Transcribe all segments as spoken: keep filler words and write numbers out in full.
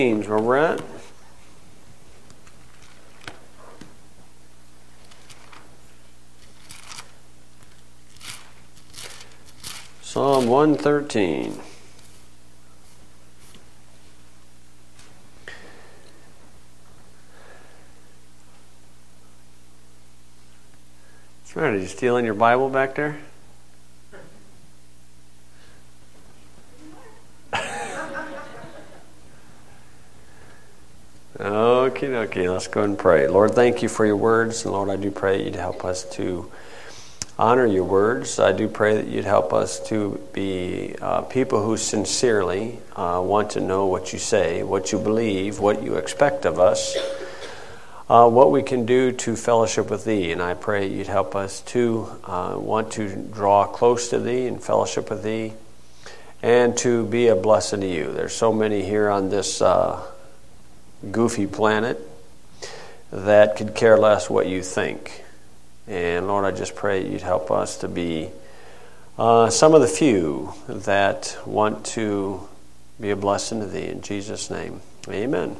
Where we're at. Psalm one thirteen. What's the matter? Did you stealing your Bible back there? Okay, okay, let's go and pray. Lord, thank you for your words. And Lord, I do pray you'd help us to honor your words. I do pray that you'd help us to be uh, people who sincerely uh, want to know what you say, what you believe, what you expect of us, uh, what we can do to fellowship with thee. And I pray you'd help us to uh, want to draw close to thee and fellowship with thee and to be a blessing to you. There's so many here on this uh goofy planet that could care less what you think. And Lord, I just pray you'd help us to be uh, some of the few that want to be a blessing to thee. In Jesus' name, amen.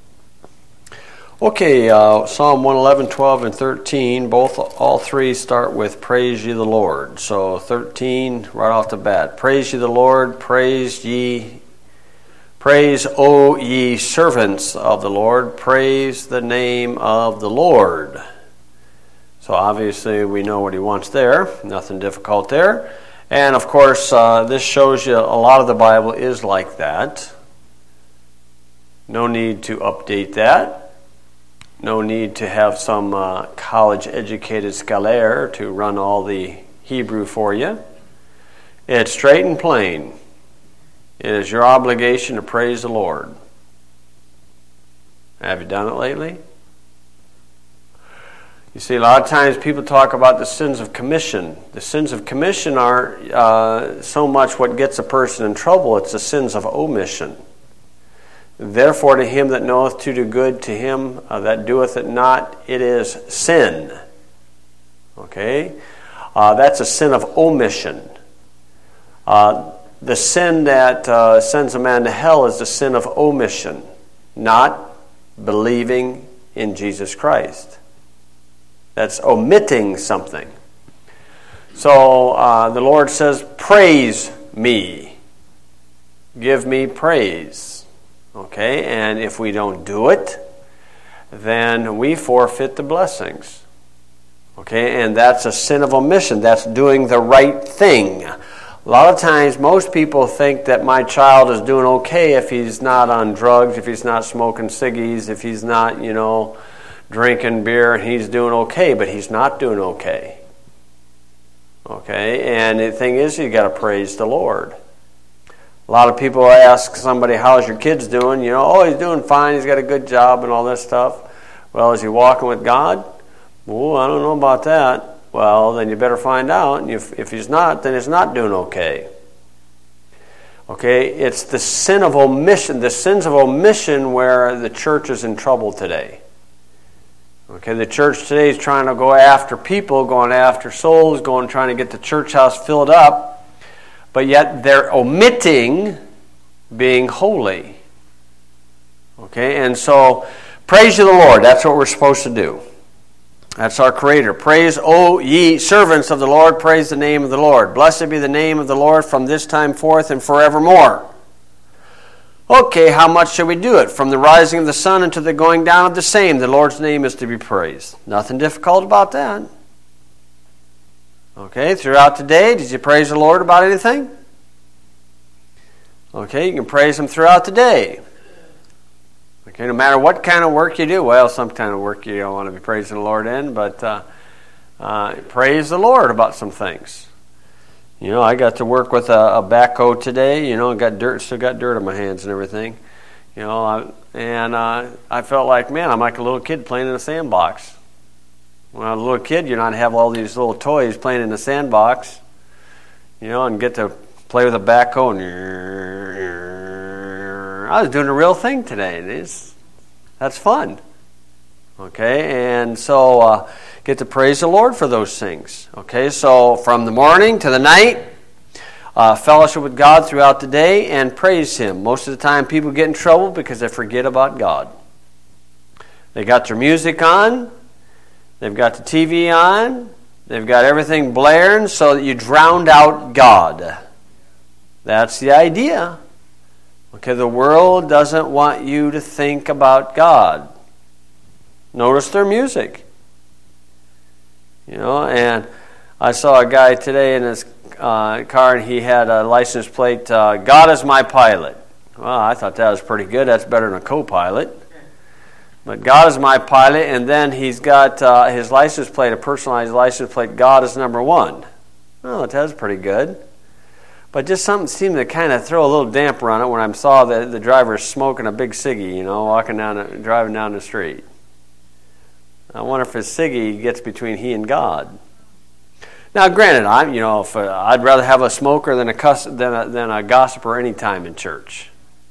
Okay, uh, Psalm one eleven, twelve, and thirteen, both, all three start with praise ye the Lord. So thirteen, right off the bat, praise ye the Lord, praise ye Praise, O ye servants of the Lord, praise the name of the Lord. So obviously we know what he wants there, nothing difficult there. And of course, uh, this shows you a lot of the Bible is like that. No need to update that. No need to have some uh, college-educated scholar to run all the Hebrew for you. It's straight and plain. It is your obligation to praise the Lord. Have you done it lately? You see, a lot of times people talk about the sins of commission. The sins of commission aren't uh, so much what gets a person in trouble, it's the sins of omission. Therefore, to him that knoweth to do good, to him uh, that doeth it not, it is sin. Okay? Uh, that's a sin of omission. Uh, The sin that uh, sends a man to hell is the sin of omission, not believing in Jesus Christ. That's omitting something. So uh, the Lord says, praise me. Give me praise. Okay, and if we don't do it, then we forfeit the blessings. Okay, and that's a sin of omission. That's doing the right thing. A lot of times, most people think that my child is doing okay if he's not on drugs, if he's not smoking ciggies, if he's not, you know, drinking beer, and he's doing okay, but he's not doing okay. Okay, and the thing is, you got to praise the Lord. A lot of people ask somebody, how's your kids doing? You know, oh, he's doing fine, he's got a good job and all this stuff. Well, is he walking with God? Oh, I don't know about that. Well, then you better find out. And if, if he's not, then he's not doing okay. Okay, it's the sin of omission, the sins of omission where the church is in trouble today. Okay, the church today is trying to go after people, going after souls, going trying to get the church house filled up, but yet they're omitting being holy. Okay, and so praise you the Lord. That's what we're supposed to do. That's our Creator. Praise, O ye servants of the Lord, praise the name of the Lord. Blessed be the name of the Lord from this time forth and forevermore. Okay, how much shall we do it? From the rising of the sun unto the going down of the same, the Lord's name is to be praised. Nothing difficult about that. Okay, throughout the day, did you praise the Lord about anything? Okay, you can praise Him throughout the day. Okay, no matter what kind of work you do, well, some kind of work you don't want to be praising the Lord in, but uh, uh, praise the Lord about some things. You know, I got to work with a, a backhoe today. You know, got dirt, still got dirt on my hands and everything. You know, I, and uh, I felt like, man, I'm like a little kid playing in a sandbox. When I was a little kid, you know, I'd have all these little toys playing in the sandbox. You know, and get to play with a backhoe and I was doing a real thing today. It's, that's fun. Okay, and so uh, get to praise the Lord for those things. Okay, so from the morning to the night, uh, fellowship with God throughout the day and praise Him. Most of the time people get in trouble because they forget about God. They got their music on, they've got the T V on, they've got everything blaring so that you drowned out God. That's the idea. Okay, the world doesn't want you to think about God. Notice their music. You know, and I saw a guy today in his uh, car, and he had a license plate, uh, God is my pilot. Well, I thought that was pretty good. That's better than a co-pilot. But God is my pilot, and then he's got uh, his license plate, a personalized license plate, God is number one. Oh, that was pretty good. But just something seemed to kind of throw a little damper on it when I saw the, the driver smoking a big ciggy, you know, walking down, the, driving down the street. I wonder if his ciggy gets between he and God. Now, granted, I'm you know if uh, I'd rather have a smoker than a cuss, than a, than a gossiper any time in church.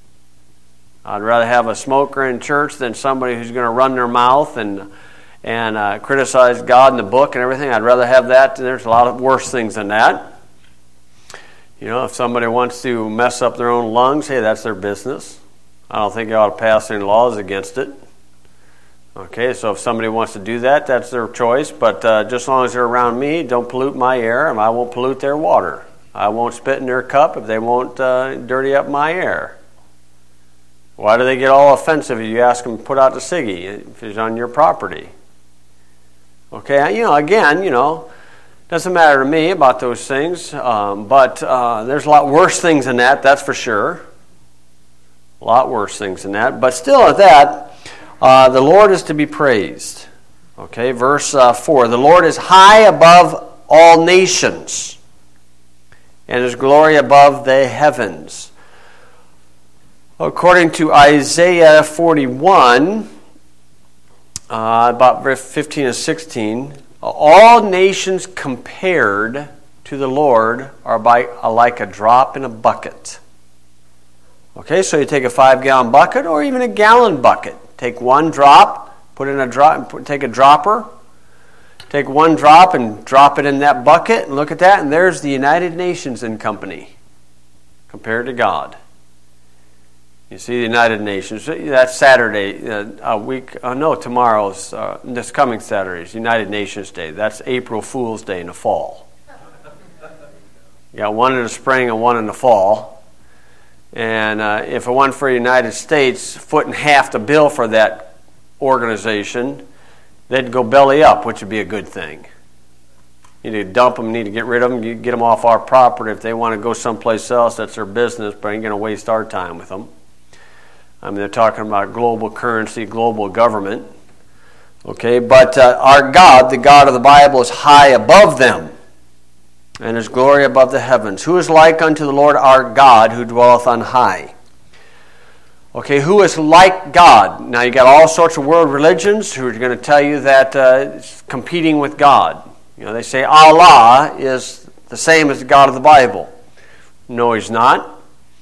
I'd rather have a smoker in church than somebody who's going to run their mouth and and uh, criticize God and the book and everything. I'd rather have that. There's a lot of worse things than that. You know, if somebody wants to mess up their own lungs, hey, that's their business. I don't think you ought to pass any laws against it. Okay, so if somebody wants to do that, that's their choice. But uh, just as long as they're around me, don't pollute my air, and I won't pollute their water. I won't spit in their cup if they won't uh, dirty up my air. Why do they get all offensive if you ask them to put out the ciggy if it's on your property? Okay, you know, again, you know, doesn't matter to me about those things, um, but uh, there's a lot worse things than that, that's for sure. A lot worse things than that. But still at that, Uh, the Lord is to be praised. Okay, verse uh, four. The Lord is high above all nations, and His glory above the heavens. According to Isaiah forty-one, uh, about verse fifteen and sixteen, all nations compared to the Lord are by, are like a drop in a bucket. Okay, so you take a five-gallon bucket or even a gallon bucket. Take one drop, put in a drop, take a dropper, take one drop and drop it in that bucket, and look at that, and there's the United Nations in company compared to God. You see the United Nations. That's Saturday, uh, a week. Uh, no, tomorrow's uh, this coming Saturday is United Nations Day. That's April Fool's Day in the fall. You got one in the spring and one in the fall. And uh, if it weren't for the United States footing half the bill for that organization, they'd go belly up, which would be a good thing. You need to dump them, need to get rid of them, you get them off our property. If they want to go someplace else, that's their business, but ain't going to waste our time with them. I mean, they're talking about global currency, global government. Okay, but uh, our God, the God of the Bible, is high above them, and His glory above the heavens. Who is like unto the Lord our God, who dwelleth on high? Okay, who is like God? Now you got all sorts of world religions who are going to tell you that uh, it's competing with God. You know, they say Allah is the same as the God of the Bible. No, He's not.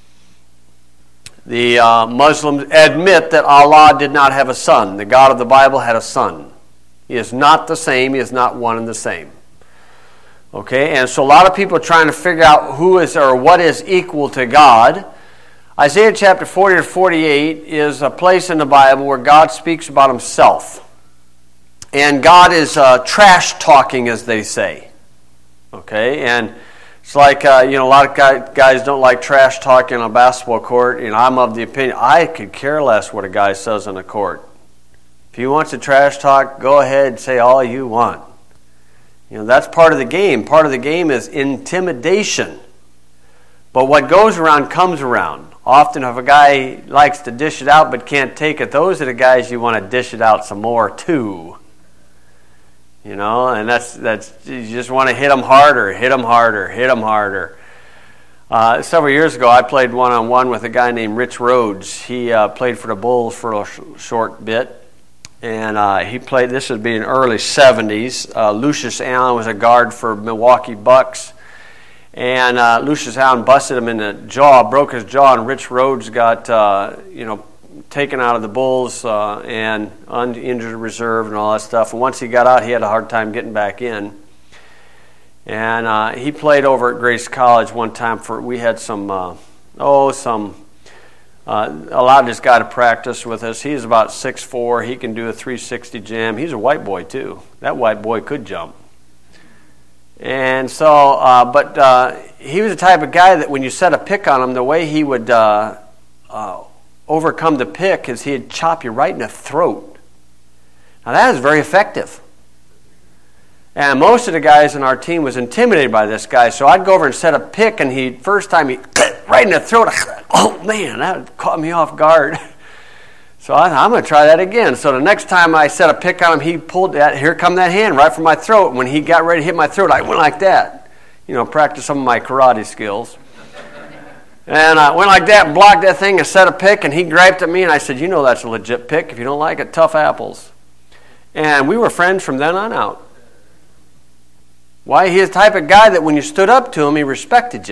The uh, Muslims admit that Allah did not have a son. The God of the Bible had a son. He is not the same. He is not one and the same. Okay, and so a lot of people are trying to figure out who is or what is equal to God. Isaiah chapter forty to forty-eight is a place in the Bible where God speaks about Himself. And God is uh, trash talking, as they say. Okay, and it's like, uh, you know, a lot of guys don't like trash talking on a basketball court. You know, I'm of the opinion, I could care less what a guy says on the court. If he wants to trash talk, go ahead and say all you want. You know, that's part of the game. Part of the game is intimidation. But what goes around comes around. Often if a guy likes to dish it out but can't take it, those are the guys you want to dish it out some more too. You know, and that's, that's you just want to hit them harder, hit them harder, hit them harder. Uh, several years ago, I played one-on-one with a guy named Rich Rhodes. He uh, played for the Bulls for a sh- short bit. And uh, he played, this would be in the early seventies. Uh, Lucius Allen was a guard for Milwaukee Bucks. And uh, Lucius Allen busted him in the jaw, broke his jaw, and Rich Rhodes got, uh, you know, taken out of the Bulls uh, and uninjured reserve and all that stuff. And once he got out, he had a hard time getting back in. And uh, he played over at Grace College one time. For we had some, uh, oh, some, uh, allowed this guy to practice with us. He's about six foot four. He can do a three sixty jam. He's a white boy, too. That white boy could jump. And so, uh, but uh, he was the type of guy that when you set a pick on him, the way he would uh, uh, overcome the pick is he'd chop you right in the throat. Now that is very effective. And most of the guys in our team was intimidated by this guy, so I'd go over and set a pick, and he first time he right in the throat. Oh man, that caught me off guard. So I, I'm going to try that again. So the next time I set a pick on him, he pulled that. Here come that hand right from my throat. When he got ready to hit my throat, I went like that. You know, practice some of my karate skills. And I went like that and blocked that thing and set a pick, and he griped at me, and I said, you know that's a legit pick. If you don't like it, tough apples. And we were friends from then on out. Why? He's the type of guy that when you stood up to him, he respected you.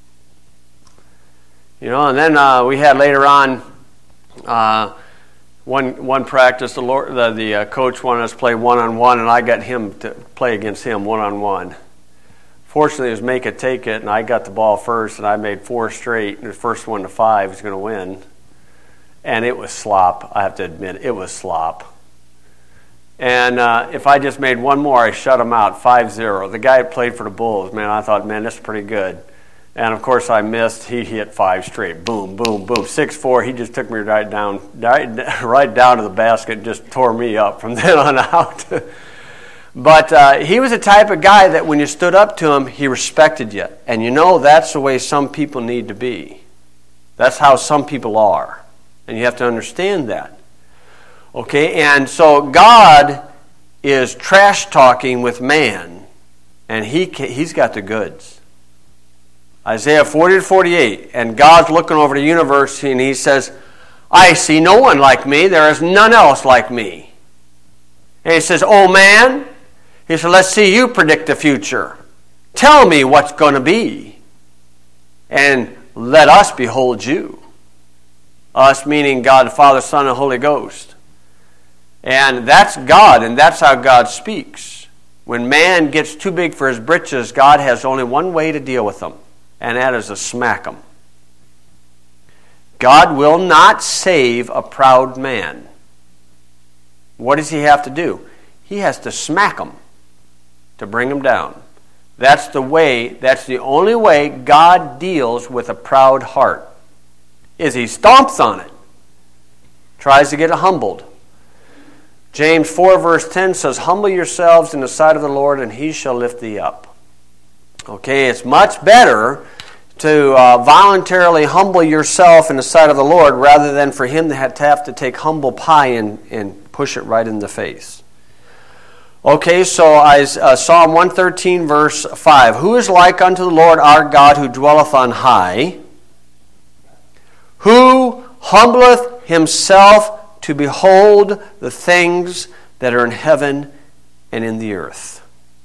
You know, and then uh, we had later on uh, one one practice, the, Lord, the, the uh, coach wanted us to play one-on-one, and I got him to play against him one-on-one. Fortunately, it was make it, take it, and I got the ball first, and I made four straight, and the first one to five was going to win. And it was slop, I have to admit. It was slop. And uh, if I just made one more, I shut him out, five zero. The guy that played for the Bulls, man, I thought, man, this is pretty good. And, of course, I missed. He hit five straight. Boom, boom, boom. six four, he just took me right down right, right down to the basket and just tore me up from then on out. But uh, he was the type of guy that when you stood up to him, he respected you. And you know that's the way some people need to be. That's how some people are. And you have to understand that. Okay, and so God is trash talking with man, and he he's got the goods. Isaiah forty to forty-eight, and God's looking over the universe, and he says, I see no one like me, there is none else like me. And he says, oh man, he said, let's see you predict the future. Tell me what's going to be, and let us behold you. Us meaning God the Father, Son, and Holy Ghost. And that's God, and that's how God speaks. When man gets too big for his britches, God has only one way to deal with them, and that is to smack them. God will not save a proud man. What does he have to do? He has to smack them to bring them down. That's the way, that's the only way God deals with a proud heart, is he stomps on it, tries to get it humbled. James four verse ten says, humble yourselves in the sight of the Lord, and he shall lift thee up. Okay, it's much better to uh, voluntarily humble yourself in the sight of the Lord rather than for him to have to, have to take humble pie and, and push it right in the face. Okay, so I, uh, Psalm one thirteen verse five. Who is like unto the Lord our God, who dwelleth on high, who humbleth himself to behold the things that are in heaven and in the earth.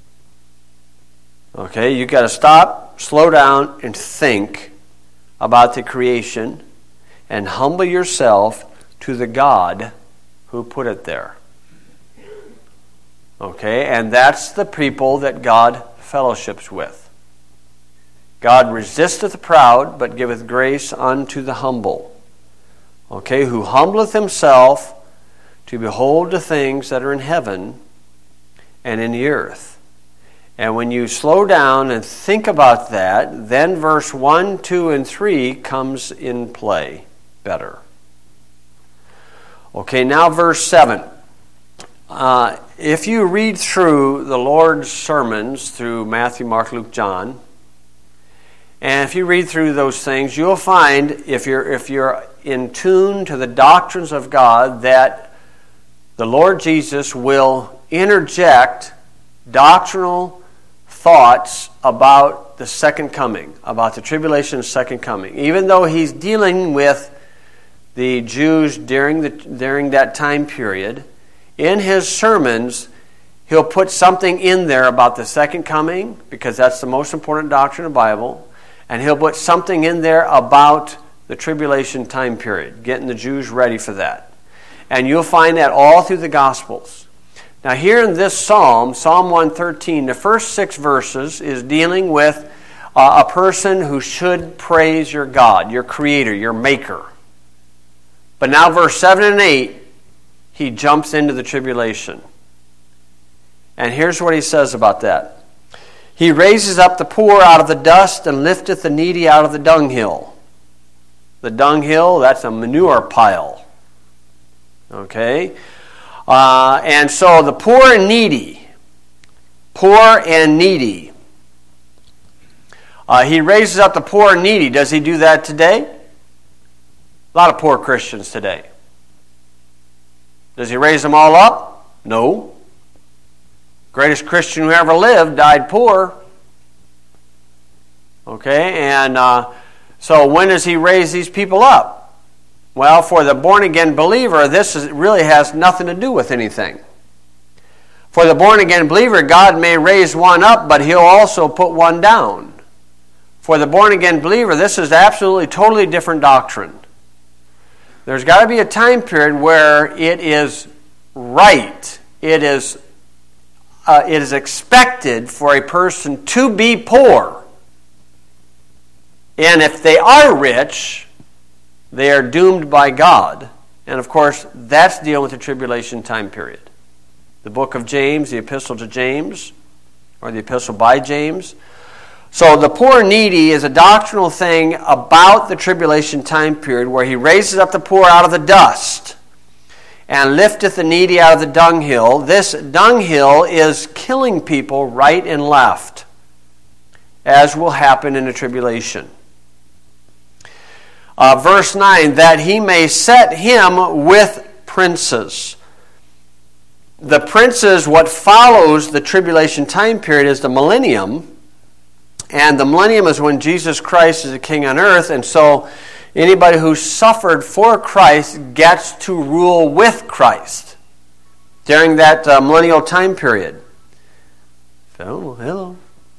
Okay, you've got to stop, slow down, and think about the creation and humble yourself to the God who put it there. Okay, and that's the people that God fellowships with. God resisteth the proud, but giveth grace unto the humble. Okay, who humbleth himself to behold the things that are in heaven and in the earth. And when you slow down and think about that, then verse one, two, and three comes in play better. Okay, now verse seven. Uh, if you read through the Lord's sermons through Matthew, Mark, Luke, John, and if you read through those things, you'll find, if you're if you're in tune to the doctrines of God, that the Lord Jesus will interject doctrinal thoughts about the second coming, about the tribulation and second coming. Even though he's dealing with the Jews during the during that time period, in his sermons, he'll put something in there about the second coming, because that's the most important doctrine of the Bible, and he'll put something in there about the tribulation time period, getting the Jews ready for that. And you'll find that all through the Gospels. Now here in this psalm, Psalm one thirteen, the first six verses is dealing with uh, a person who should praise your God, your Creator, your Maker. But now verse seven and eight, he jumps into the tribulation. And here's what he says about that. He raises up the poor out of the dust and lifteth the needy out of the dunghill. The dunghill, that's a manure pile. Okay? Uh, and so the poor and needy, poor and needy. Uh, he raises up the poor and needy. Does he do that today? A lot of poor Christians today. Does he raise them all up? No. Greatest Christian who ever lived died poor. Okay, and uh, so when does he raise these people up? Well, for the born-again believer, this is, really has nothing to do with anything. For the born-again believer, God may raise one up, but he'll also put one down. For the born-again believer, this is absolutely, totally different doctrine. There's got to be a time period where it is right, it is Uh, it is expected for a person to be poor. And if they are rich, they are doomed by God. And of course, that's dealing with the tribulation time period. The book of James, the epistle to James, or the epistle by James. So the poor and needy is a doctrinal thing about the tribulation time period where he raises up the poor out of the dust and lifteth the needy out of the dunghill. This dunghill is killing people right and left, as will happen in the tribulation. Uh, verse nine, that he may set him with princes. The princes, what follows the tribulation time period is the millennium. And the millennium is when Jesus Christ is the king on earth. And so anybody who suffered for Christ gets to rule with Christ during that uh, millennial time period. Oh, hello.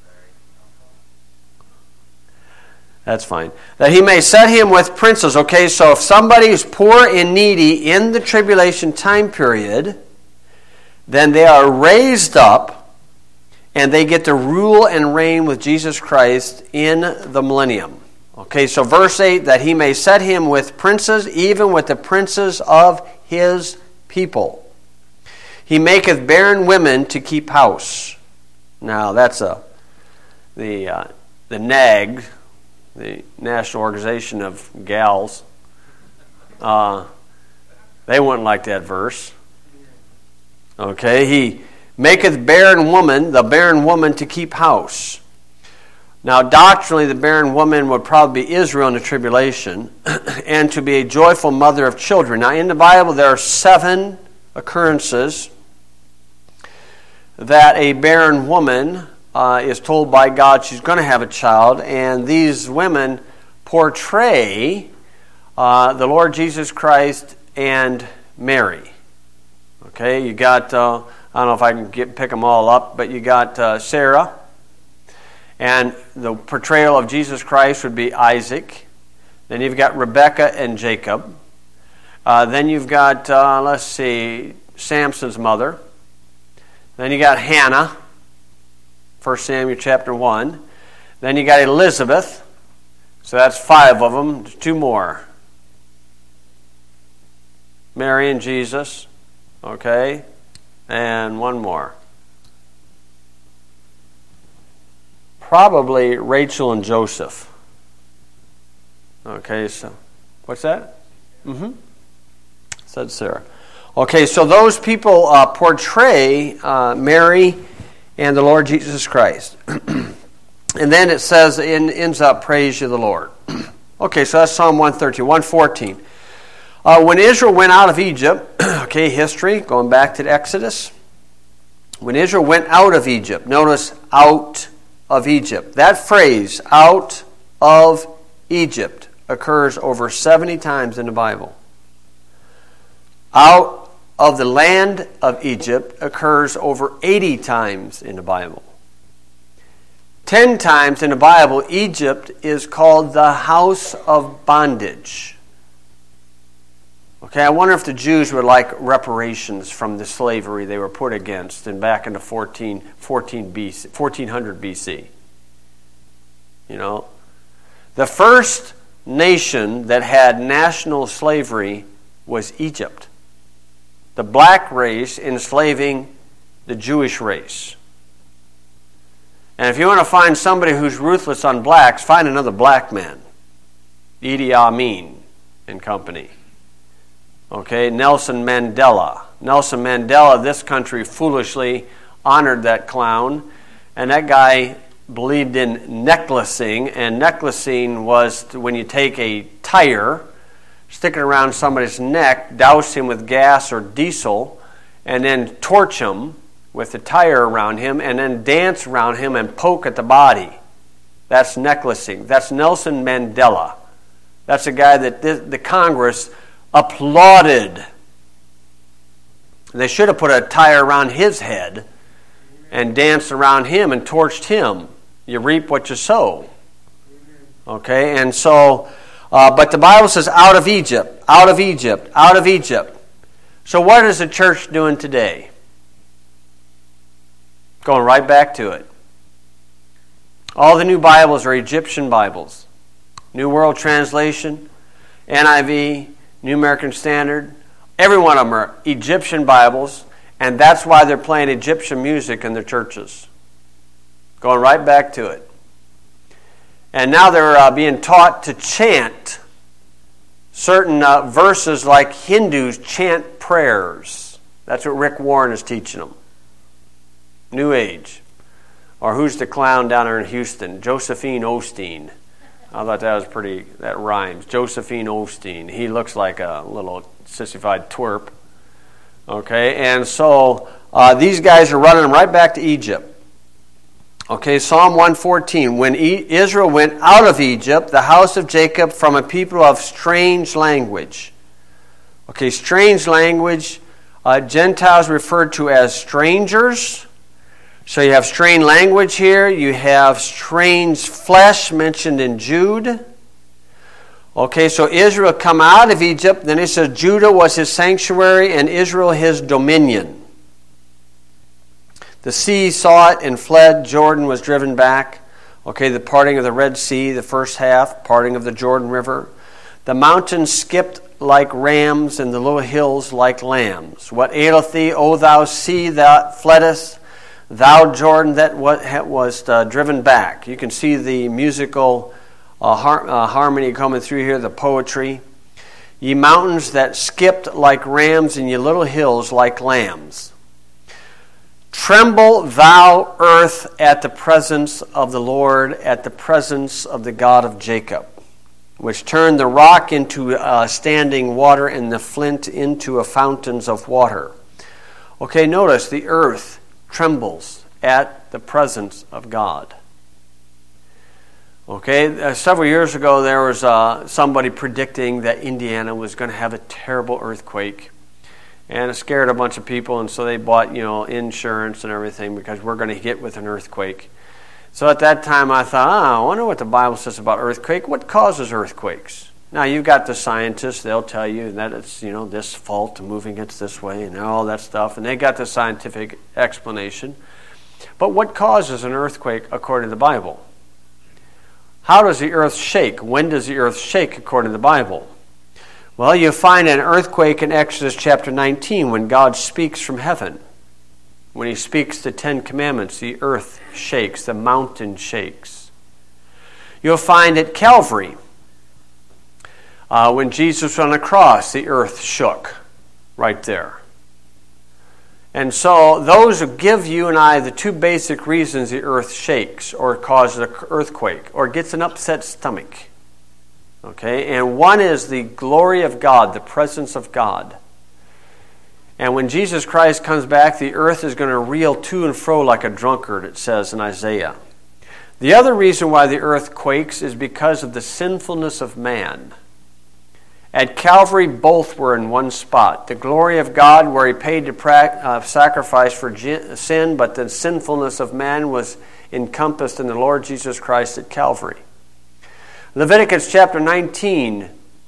That's fine. That he may set him with princes. Okay, so if somebody is poor and needy in the tribulation time period, then they are raised up and they get to rule and reign with Jesus Christ in the millennium. Okay, so verse eight, that he may set him with princes, even with the princes of his people. He maketh barren women to keep house. Now, that's a the uh, the N A G, the National Organization of Gals. Uh, they wouldn't like that verse. Okay, he maketh barren woman, the barren woman, to keep house. Now, doctrinally, the barren woman would probably be Israel in the tribulation, and to be a joyful mother of children. Now, in the Bible, there are seven occurrences that a barren woman uh, is told by God she's going to have a child, and these women portray uh, the Lord Jesus Christ and Mary. Okay, you got, uh, I don't know if I can get, pick them all up, but you got uh, Sarah. And the portrayal of Jesus Christ would be Isaac. Then you've got Rebekah and Jacob. Uh, then you've got, uh, let's see, Samson's mother. Then you got Hannah, First Samuel chapter one. Then you got Elizabeth. So that's five of them. There's two more. Mary and Jesus. Okay. And one more. Probably Rachel and Joseph. Okay, so what's that? Mm-hmm. Said Sarah. Okay, so those people uh, portray uh, Mary and the Lord Jesus Christ. And then it says, it ends up, praise you the Lord. Okay, so that's Psalm one thirteen. one fourteen. Uh, when Israel went out of Egypt, okay, history, going back to the Exodus. When Israel went out of Egypt, notice out of Egypt. That phrase, out of Egypt, occurs over seventy times in the Bible. Out of the land of Egypt occurs over eighty times in the Bible. Ten times in the Bible, Egypt is called the house of bondage. Okay, I wonder if the Jews would like reparations from the slavery they were put against and back into fourteen, fourteen B C, fourteen hundred B C. You know, the first nation that had national slavery was Egypt. The black race enslaving the Jewish race. And if you want to find somebody who's ruthless on blacks, find another black man. Idi Amin and company. Okay, Nelson Mandela. Nelson Mandela, this country foolishly honored that clown, and that guy believed in necklacing, and necklacing was when you take a tire, stick it around somebody's neck, douse him with gas or diesel, and then torch him with the tire around him, and then dance around him and poke at the body. That's necklacing. That's Nelson Mandela. That's a guy that the, the Congress applauded. They should have put a tire around his head and danced around him and torched him. You reap what you sow. Okay, and so, uh, but the Bible says out of Egypt, out of Egypt, out of Egypt. So what is the church doing today? Going right back to it. All the new Bibles are Egyptian Bibles. New World Translation, N I V, New American Standard. Every one of them are Egyptian Bibles, and that's why they're playing Egyptian music in their churches. Going right back to it. And now they're uh, being taught to chant certain uh, verses like Hindus chant prayers. That's what Rick Warren is teaching them. New Age. Or who's the clown down there in Houston? Josephine Osteen. I thought that was pretty, that rhymes. Josephine Osteen. He looks like a little sissified twerp. Okay, and so uh, these guys are running right back to Egypt. Okay, Psalm one fourteen. When e- Israel went out of Egypt, the house of Jacob, from a people of strange language. Okay, strange language. Uh, Gentiles referred to as strangers. So you have strange language here. You have strange flesh mentioned in Jude. Okay, so Israel come out of Egypt. Then it says Judah was his sanctuary and Israel his dominion. The sea saw it and fled. Jordan was driven back. Okay, the parting of the Red Sea, the first half, parting of the Jordan River. The mountains skipped like rams and the little hills like lambs. What aileth thee, O thou sea that fleddest? Thou Jordan that was uh, driven back. You can see the musical uh, har- uh, harmony coming through here, the poetry. Ye mountains that skipped like rams and ye little hills like lambs. Tremble thou earth at the presence of the Lord, at the presence of the God of Jacob, which turned the rock into uh, standing water and the flint into a fountains of water. Okay, notice the earth trembles at the presence of God. Okay, uh, several years ago there was uh, somebody predicting that Indiana was going to have a terrible earthquake, and it scared a bunch of people, and so they bought, you know, insurance and everything because we're going to hit with an earthquake. So at that time I thought, oh, I wonder what the Bible says about earthquake. What causes earthquakes? Now you've got the scientists; they'll tell you that it's, you know, this fault moving it this way and all that stuff, and they got the scientific explanation. But what causes an earthquake according to the Bible? How does the earth shake? When does the earth shake according to the Bible? Well, you find an earthquake in Exodus chapter nineteen when God speaks from heaven. When he speaks the Ten Commandments, the earth shakes, the mountain shakes. You'll find at Calvary, uh, when Jesus was on the cross, the earth shook right there. And so those who give you and I the two basic reasons the earth shakes or causes an earthquake or gets an upset stomach. Okay, and one is the glory of God, the presence of God. And when Jesus Christ comes back, the earth is going to reel to and fro like a drunkard, it says in Isaiah. The other reason why the earth quakes is because of the sinfulness of man. At Calvary, both were in one spot. The glory of God, where he paid to pra- uh, sacrifice for sin, but the sinfulness of man was encompassed in the Lord Jesus Christ at Calvary. Leviticus chapter nineteen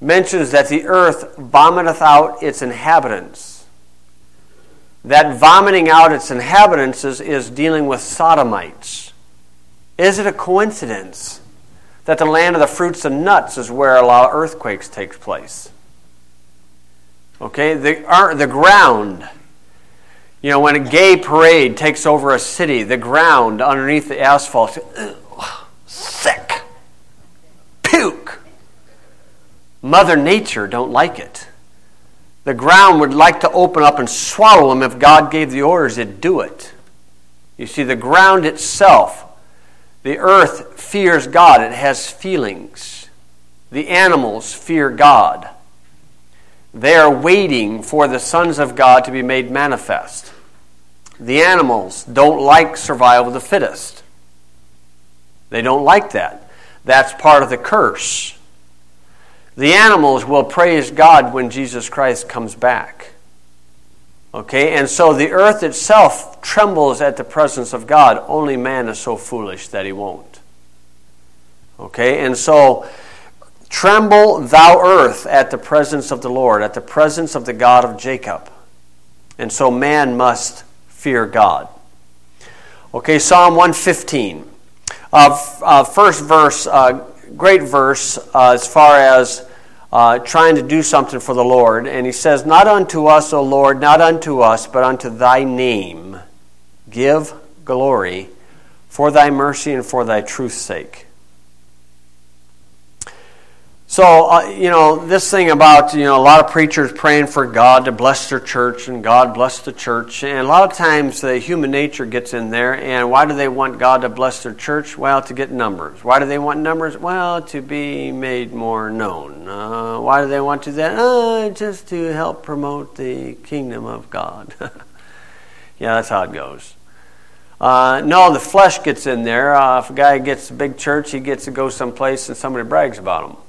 mentions that the earth vomiteth out its inhabitants. That vomiting out its inhabitants is, is dealing with sodomites. Is it a coincidence that the land of the fruits and nuts is where a lot of earthquakes take place? Okay, the, uh, the ground, you know, when a gay parade takes over a city, the ground underneath the asphalt, ugh, sick, puke. Mother Nature don't like it. The ground would like to open up and swallow them if God gave the orders, it'd do it. You see, the ground itself, the earth fears God. It has feelings. The animals fear God. They are waiting for the sons of God to be made manifest. The animals don't like survival of the fittest. They don't like that. That's part of the curse. The animals will praise God when Jesus Christ comes back. Okay, and so the earth itself trembles at the presence of God. Only man is so foolish that he won't. Okay, and so tremble thou earth at the presence of the Lord, at the presence of the God of Jacob. And so man must fear God. Okay, Psalm one fifteen. Uh, uh, first verse, uh, great verse uh, as far as uh, trying to do something for the Lord. And he says, not unto us, O Lord, not unto us, but unto thy name give glory for thy mercy and for thy truth's sake. So, uh, you know, this thing about, you know, a lot of preachers praying for God to bless their church and God bless the church. And a lot of times the human nature gets in there. And why do they want God to bless their church? Well, to get numbers. Why do they want numbers? Well, to be made more known. Uh, why do they want to do that? Uh, just to help promote the kingdom of God. Yeah, that's how it goes. Uh, no, the flesh gets in there. Uh, if a guy gets a big church, he gets to go someplace and somebody brags about him.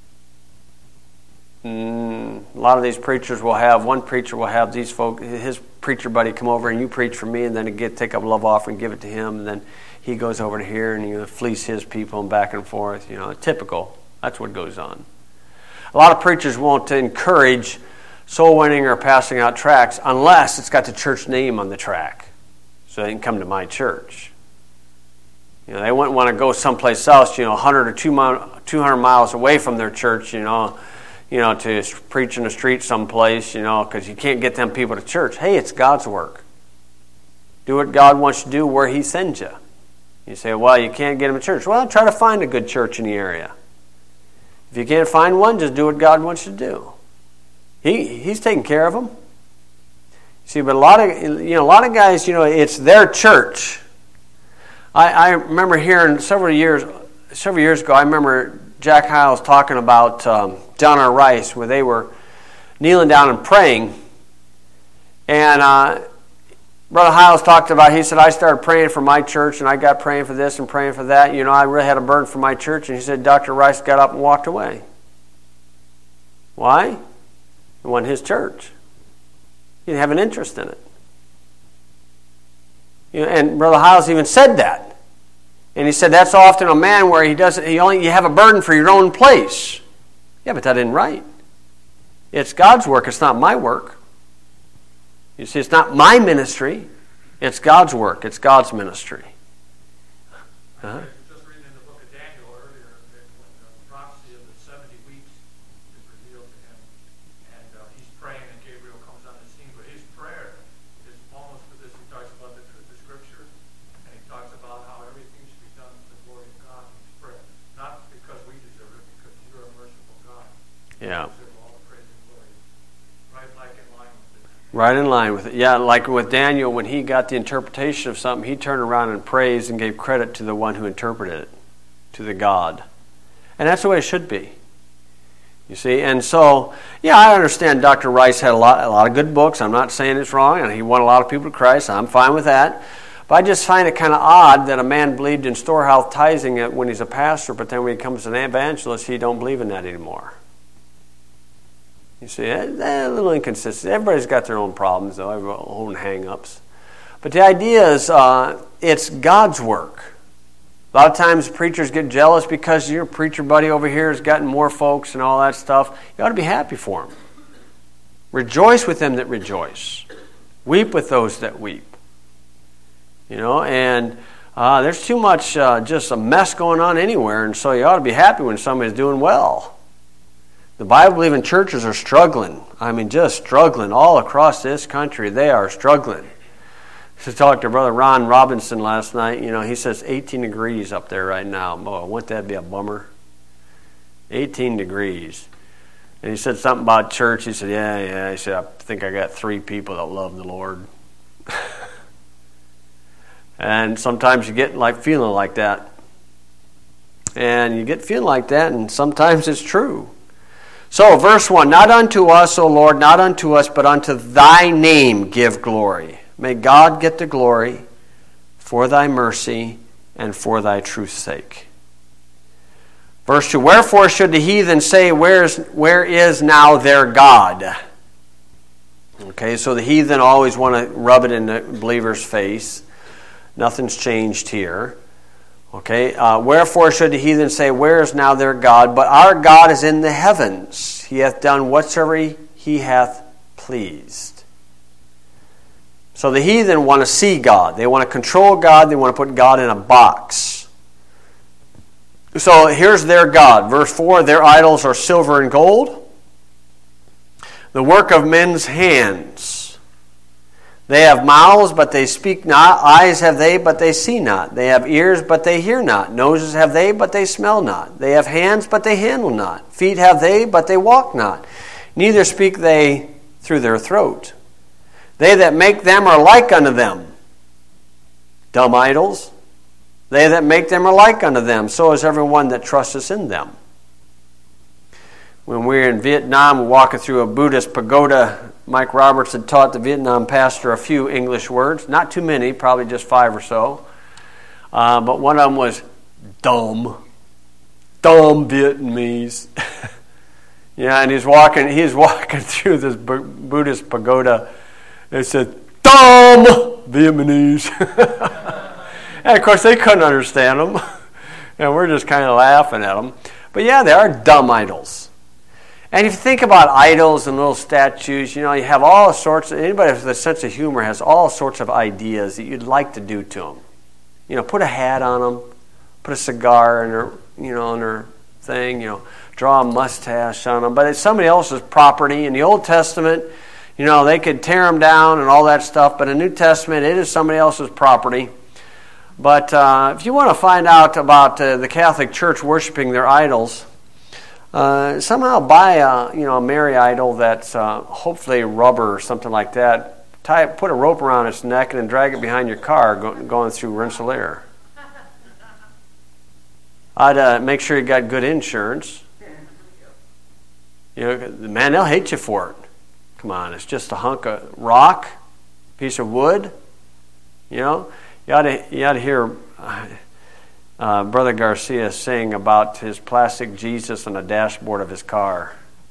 Mm, a lot of these preachers will have, one preacher will have these folk, his preacher buddy come over and you preach for me, and then get take up a love offering, give it to him, and then he goes over to here and you fleece his people and back and forth. You know, typical. That's what goes on. A lot of preachers won't encourage soul winning or passing out tracts unless it's got the church name on the tract, so they can come to my church. You know, they wouldn't want to go someplace else, you know, one hundred or two hundred miles away from their church, you know, you know, to preach in the street someplace, you know, because you can't get them people to church. Hey, it's God's work. Do what God wants you to do where he sends you. You say, well, you can't get them to church. Well, try to find a good church in the area. If you can't find one, just do what God wants you to do. He He's taking care of them. See, but a lot of, you know, a lot of guys, you know, it's their church. I, I remember hearing several years, several years ago, I remember Jack Hyles talking about um, John R. Rice, where they were kneeling down and praying. And uh, Brother Hyles talked about, he said, I started praying for my church, and I got praying for this and praying for that. You know, I really had a burden for my church. And he said, Doctor Rice got up and walked away. Why? It wasn't his church. He didn't have an interest in it. You know, and Brother Hyles even said that. And he said that's often a man where he doesn't. He only you have a burden for your own place. Yeah, but that isn't right. It's God's work. It's not my work. You see, it's not my ministry. It's God's work. It's God's ministry. Uh-huh. Just reading in the book of Daniel earlier, when the prophecy of the seventy weeks is revealed to him, and uh, he's praying, and Gabriel comes on the scene. But his prayer is almost for this. He talks about the, the scripture, and he talks about how everything should be done for the glory of God in his prayer, not because we deserve it, because you're a merciful God. Yeah. Right in line with it. Yeah, like with Daniel, when he got the interpretation of something, he turned around and praised and gave credit to the one who interpreted it, to the God. And that's the way it should be. You see, and so, yeah, I understand Doctor Rice had a lot, a lot of good books. I'm not saying it's wrong, and he won a lot of people to Christ. I'm fine with that. But I just find it kind of odd that a man believed in storehouse tithing when he's a pastor, but then when he becomes an evangelist, he don't believe in that anymore. You see, a little inconsistent. Everybody's got their own problems, though, their own hang-ups. But the idea is uh, it's God's work. A lot of times preachers get jealous because your preacher buddy over here has gotten more folks and all that stuff. You ought to be happy for them. Rejoice with them that rejoice. Weep with those that weep. You know, and uh, there's too much uh, just a mess going on anywhere, and so you ought to be happy when somebody's doing well. The Bible-believing churches are struggling. I mean, just struggling all across this country. They are struggling. I talked to Brother Ron Robinson last night. You know, he says eighteen degrees up there right now. Boy, wouldn't that be a bummer? eighteen degrees. And he said something about church. He said, yeah, yeah. He said, I think I got three people that love the Lord. And sometimes you get like feeling like that. And you get feeling like that, and sometimes it's true. So, verse one, not unto us, O Lord, not unto us, but unto thy name give glory. May God get the glory for thy mercy and for thy truth's sake. Verse two, wherefore should the heathen say, where is, where is now their God? Okay, so the heathen always want to rub it in the believer's face. Nothing's changed here. Okay, uh, wherefore should the heathen say, where is now their God? But our God is in the heavens. He hath done whatsoever he hath pleased. So the heathen want to see God. They want to control God. They want to put God in a box. So here's their God. Verse four, their idols are silver and gold, the work of men's hands. They have mouths, but they speak not. Eyes have they, but they see not. They have ears, but they hear not. Noses have they, but they smell not. They have hands, but they handle not. Feet have they, but they walk not. Neither speak they through their throat. They that make them are like unto them. Dumb idols. They that make them are like unto them. So is everyone that trusteth in them. When we were in Vietnam, walking through a Buddhist pagoda, Mike Roberts had taught the Vietnam pastor a few English words. Not too many, probably just five or so. Uh, but one of them was dumb. Dumb Vietnamese. Yeah, and he's walking, he's walking through this B- Buddhist pagoda. And it said, dumb Vietnamese. And of course, they couldn't understand them. And we're just kind of laughing at them. But yeah, they are dumb idols. And if you think about idols and little statues, you know, you have all sorts of, anybody with a sense of humor has all sorts of ideas that you'd like to do to them. You know, put a hat on them, put a cigar in their, you know, in their thing, you know, draw a mustache on them. But it's somebody else's property. In the Old Testament, you know, they could tear them down and all that stuff. But in the New Testament, it is somebody else's property. But uh, if you want to find out about uh, the Catholic Church worshiping their idols, Uh, somehow buy a you know a Mary idol that's uh, hopefully rubber or something like that. Tie put a rope around its neck and then drag it behind your car go, going through Rensselaer. I'd uh, make sure you got good insurance. You know, man, they'll hate you for it. Come on, it's just a hunk of rock, piece of wood. You know, you ought to you ought to hear. Uh, Uh, Brother Garcia sing about his plastic Jesus on the dashboard of his car.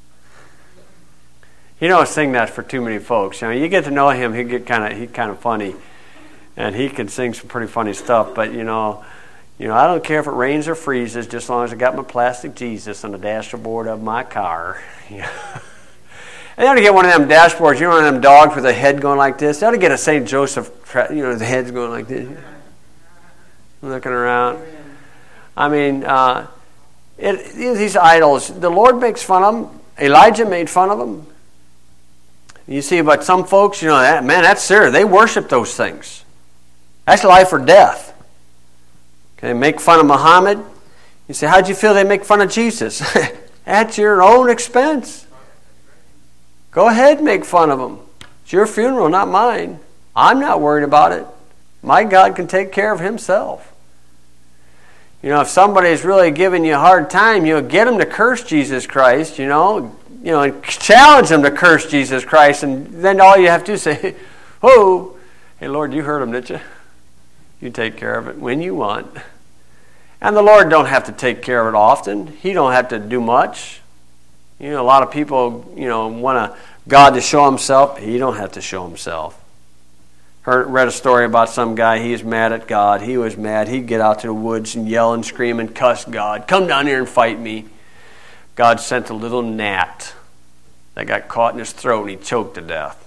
You don't sing that for too many folks. You know, you get to know him, he get kind of he kind of funny, and he can sing some pretty funny stuff. But you know, you know, I don't care if it rains or freezes, just as long as I got my plastic Jesus on the dashboard of my car. And they ought to get one of them dashboards. You know, one of them dogs with a head going like this. They ought to get a Saint Joseph. You know, the head's going like this. Looking around. I mean, uh, it, these idols, the Lord makes fun of them. Elijah made fun of them. You see, but some folks, you know, that, man, that's serious. They worship those things. That's life or death. Okay, make fun of Muhammad. You say, how'd you feel they make fun of Jesus? At your own expense. Go ahead and make fun of them. It's your funeral, not mine. I'm not worried about it. My God can take care of himself. You know, if somebody's really giving you a hard time, you know, get them to curse Jesus Christ, you know, you know, and challenge them to curse Jesus Christ, and then all you have to do is say, oh, hey, Lord, you heard them, didn't you? You take care of it when you want. And the Lord don't have to take care of it often. He don't have to do much. You know, a lot of people, you know, want God to show himself. He don't have to show himself. heard, read a story about some guy. He was mad at God. He was mad. He'd get out to the woods and yell and scream and cuss God. Come down here and fight me. God sent a little gnat that got caught in his throat and he choked to death.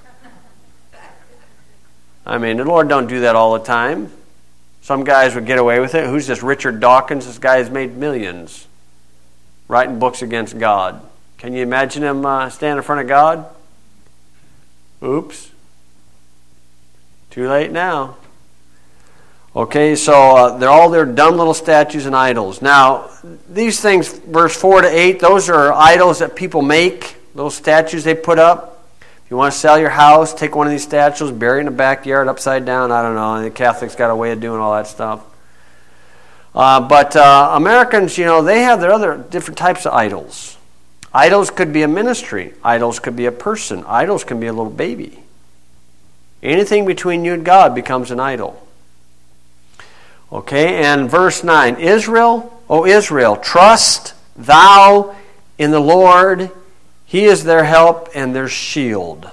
I mean, the Lord don't do that all the time. Some guys would get away with it. Who's this Richard Dawkins? This guy has made millions writing books against God. Can you imagine him uh, stand in front of God? Oops. Too late now. Okay, so uh, they're all their dumb little statues and idols. Now, these things, verse four to eight, those are idols that people make, little statues they put up. If you want to sell your house, take one of these statues, bury it in the backyard upside down. I don't know. And the Catholics got a way of doing all that stuff. Uh, but uh, Americans, you know, they have their other different types of idols. Idols could be a ministry. Idols could be a person. Idols can be a little baby. Anything between you and God becomes an idol. Okay, and verse nine. Israel, O Israel, trust thou in the Lord. He is their help and their shield.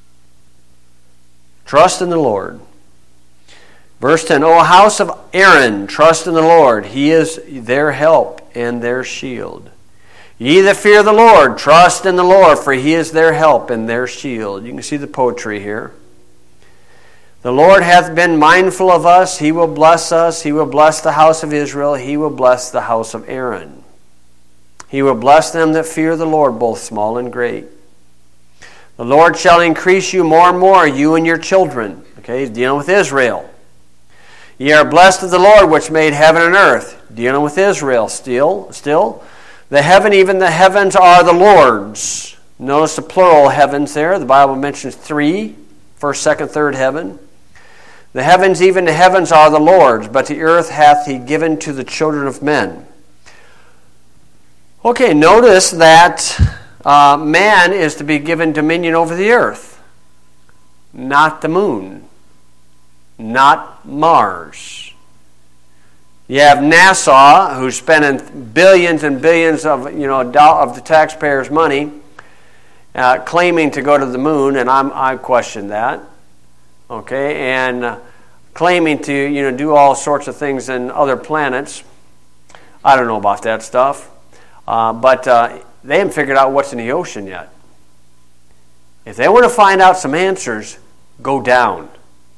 Trust in the Lord. Verse ten, O house of Aaron, trust in the Lord. He is their help and their shield. Ye that fear the Lord, trust in the Lord, for He is their help and their shield. You can see the poetry here. The Lord hath been mindful of us. He will bless us. He will bless the house of Israel. He will bless the house of Aaron. He will bless them that fear the Lord, both small and great. The Lord shall increase you more and more, you and your children. Okay, he's dealing with Israel. Ye are blessed of the Lord, which made heaven and earth. Dealing with Israel still. Still, the heaven, even the heavens, are the Lord's. Notice the plural heavens there. The Bible mentions three: first, second, third heaven. The heavens, even the heavens, are the Lord's, but the earth hath He given to the children of men. Okay, notice that uh, man is to be given dominion over the earth, not the moon, not Mars. You have NASA, who's spending billions and billions of you know of the taxpayers' money, uh, claiming to go to the moon, and I'm, I question that. Okay, and uh, claiming to you know do all sorts of things in other planets. I don't know about that stuff. Uh, but uh, they haven't figured out what's in the ocean yet. If they want to find out some answers, go down.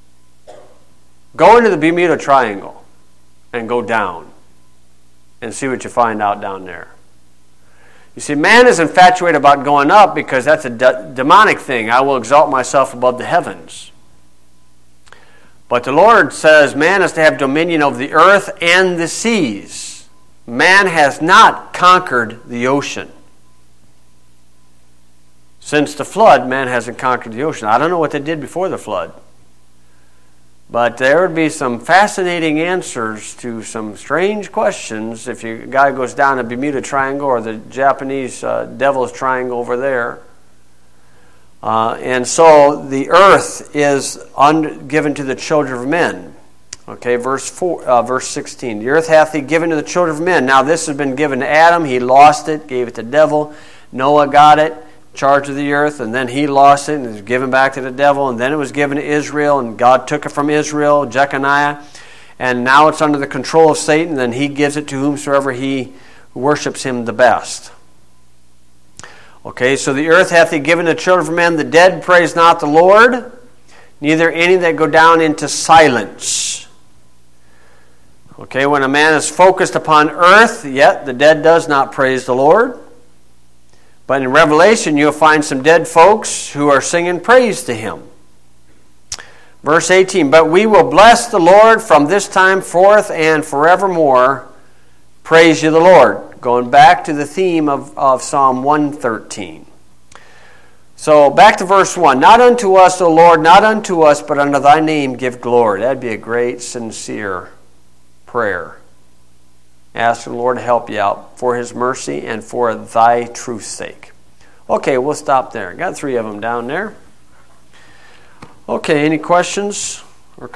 Go into the Bermuda Triangle and go down and see what you find out down there. You see, man is infatuated about going up because that's a de- demonic thing. I will exalt myself above the heavens. But the Lord says man is to have dominion over the earth and the seas. Man has not conquered the ocean. Since the flood, man hasn't conquered the ocean. I don't know what they did before the flood. But there would be some fascinating answers to some strange questions if a guy goes down the Bermuda Triangle or the Japanese uh, Devil's Triangle over there. Uh, and so the earth is un- given to the children of men. Okay, verse four, uh, verse sixteen. The earth hath He given to the children of men. Now this has been given to Adam. He lost it, gave it to the devil. Noah got it, charge of the earth, and then he lost it and it was given back to the devil. And then it was given to Israel, and God took it from Israel, Jeconiah. And now it's under the control of Satan, and he gives it to whomsoever he worships him the best. Okay, so the earth hath He given to the children of men. The dead praise not the Lord, neither any that go down into silence. Okay, when a man is focused upon earth, yet the dead does not praise the Lord. But in Revelation, you'll find some dead folks who are singing praise to Him. Verse eighteen, but we will bless the Lord from this time forth and forevermore. Praise ye the Lord. Going back to the theme of, of Psalm one thirteen. So back to verse one. Not unto us, O Lord, not unto us, but unto Thy name give glory. That'd be a great, sincere prayer. Ask the Lord to help you out for His mercy and for Thy truth's sake. Okay, we'll stop there. Got three of them down there. Okay, any questions?